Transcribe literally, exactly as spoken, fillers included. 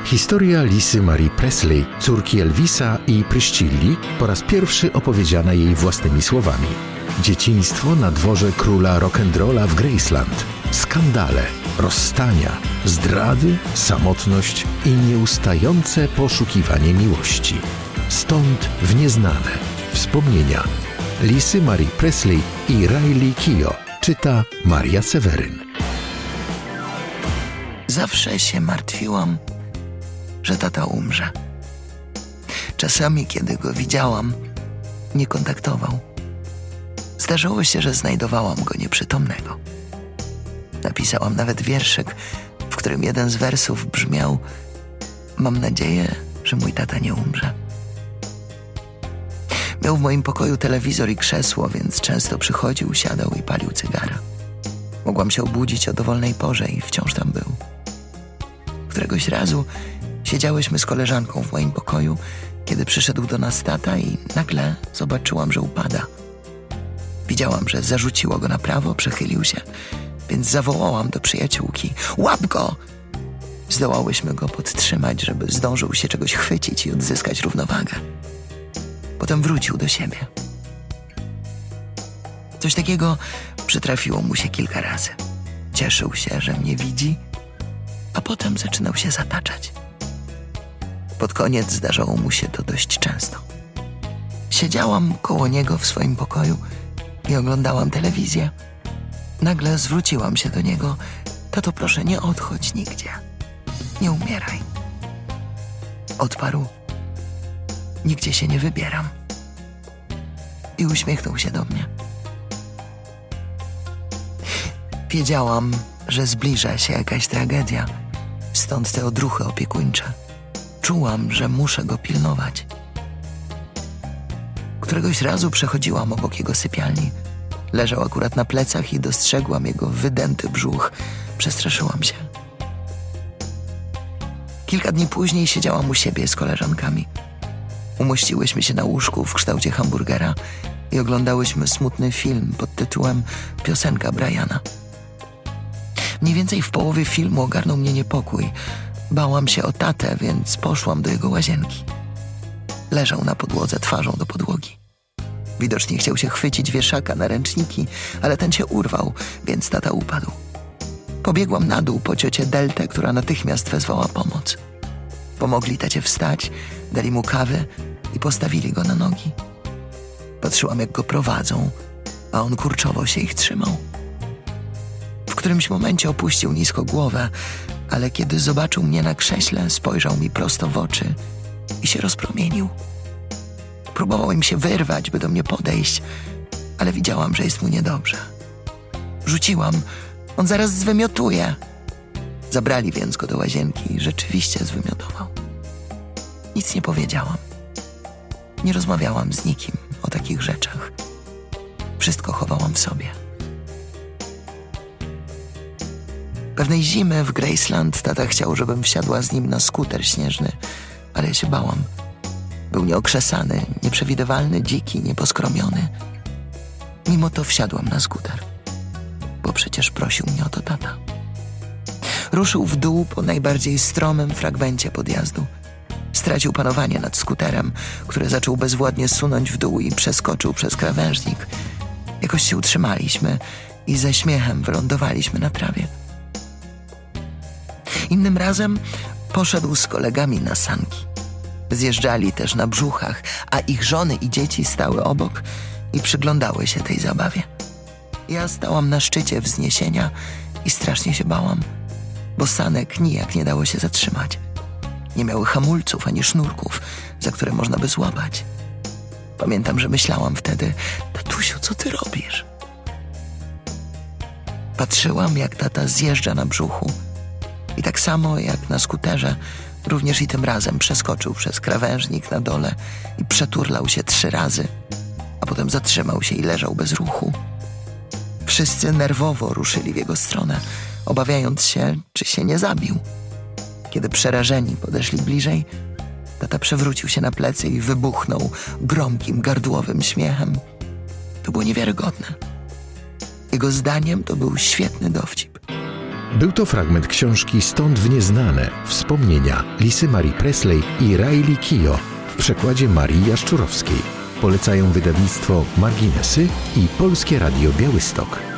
Historia Lisy Marie Presley, córki Elvisa i Priscilli, po raz pierwszy opowiedziana jej własnymi słowami. Dzieciństwo na dworze króla rock'n'rolla w Graceland. Skandale, rozstania, zdrady, samotność i nieustające poszukiwanie miłości. Stąd w nieznane wspomnienia Lisy Marie Presley i Riley Keough. Czyta Maria Seweryn. Zawsze się martwiłam, że tata umrze. Czasami, kiedy go widziałam, nie kontaktował. Zdarzyło się, że znajdowałam go nieprzytomnego. Napisałam nawet wierszyk, w którym jeden z wersów brzmiał: mam nadzieję, że mój tata nie umrze. Miał w moim pokoju telewizor i krzesło, więc często przychodził, siadał i palił cygara. Mogłam się obudzić o dowolnej porze i wciąż tam był. Któregoś razu siedziałyśmy z koleżanką w moim pokoju, kiedy przyszedł do nas tata i nagle zobaczyłam, że upada. Widziałam, że zarzuciło go na prawo, przechylił się, więc zawołałam do przyjaciółki: łap go! Zdołałyśmy go podtrzymać, żeby zdążył się czegoś chwycić i odzyskać równowagę. Potem wrócił do siebie. Coś takiego przytrafiło mu się kilka razy. Cieszył się, że mnie widzi, a potem zaczynał się zataczać. Pod koniec zdarzało mu się to dość często. Siedziałam koło niego w swoim pokoju i oglądałam telewizję. Nagle zwróciłam się do niego: tato, proszę, nie odchodź nigdzie. Nie umieraj. Odparł: nigdzie się nie wybieram. I uśmiechnął się do mnie. Wiedziałam, że zbliża się jakaś tragedia, stąd te odruchy opiekuńcze. Czułam, że muszę go pilnować. Któregoś razu przechodziłam obok jego sypialni. Leżał akurat na plecach i dostrzegłam jego wydęty brzuch. Przestraszyłam się. Kilka dni później siedziałam u siebie z koleżankami. Umościłyśmy się na łóżku w kształcie hamburgera i oglądałyśmy smutny film pod tytułem Piosenka Briana. Mniej więcej w połowie filmu ogarnął mnie niepokój. Bałam się o tatę, więc poszłam do jego łazienki. Leżał na podłodze twarzą do podłogi. Widocznie chciał się chwycić wieszaka na ręczniki, ale ten się urwał, więc tata upadł. Pobiegłam na dół po ciocię Deltę, która natychmiast wezwała pomoc. Pomogli tacie wstać, dali mu kawy i postawili go na nogi. Patrzyłam, jak go prowadzą, a on kurczowo się ich trzymał. W którymś momencie opuścił nisko głowę, ale kiedy zobaczył mnie na krześle, spojrzał mi prosto w oczy i się rozpromienił. Próbował im się wyrwać, by do mnie podejść, ale widziałam, że jest mu niedobrze. Rzuciłam: on zaraz zwymiotuje. Zabrali więc go do łazienki i rzeczywiście zwymiotował. Nic nie powiedziałam. Nie rozmawiałam z nikim o takich rzeczach. Wszystko chowałam w sobie. Pewnej zimy w Graceland tata chciał, żebym wsiadła z nim na skuter śnieżny, ale ja się bałam. Był nieokrzesany, nieprzewidywalny, dziki, nieposkromiony. Mimo to wsiadłam na skuter, bo przecież prosił mnie o to tata. Ruszył w dół po najbardziej stromym fragmencie podjazdu. Stracił panowanie nad skuterem, który zaczął bezwładnie sunąć w dół i przeskoczył przez krawężnik. Jakoś się utrzymaliśmy i ze śmiechem wylądowaliśmy na trawie. Innym razem poszedł z kolegami na sanki. Zjeżdżali też na brzuchach, a ich żony i dzieci stały obok i przyglądały się tej zabawie. Ja stałam na szczycie wzniesienia i strasznie się bałam, bo sanek nijak nie dało się zatrzymać. Nie miały hamulców ani sznurków, za które można by złapać. Pamiętam, że myślałam wtedy: tatusiu, co ty robisz? Patrzyłam, jak tata zjeżdża na brzuchu i tak samo jak na skuterze, również i tym razem przeskoczył przez krawężnik na dole i przeturlał się trzy razy, a potem zatrzymał się i leżał bez ruchu. Wszyscy nerwowo ruszyli w jego stronę, obawiając się, czy się nie zabił. Kiedy przerażeni podeszli bliżej, tata przewrócił się na plecy i wybuchnął gromkim, gardłowym śmiechem. To było niewiarygodne. Jego zdaniem to był świetny dowcip. Był to fragment książki Stąd w nieznane. Wspomnienia Lisy Marie Presley i Riley Keough w przekładzie Marii Jaszczurowskiej. Polecają wydawnictwo Marginesy i Polskie Radio Białystok.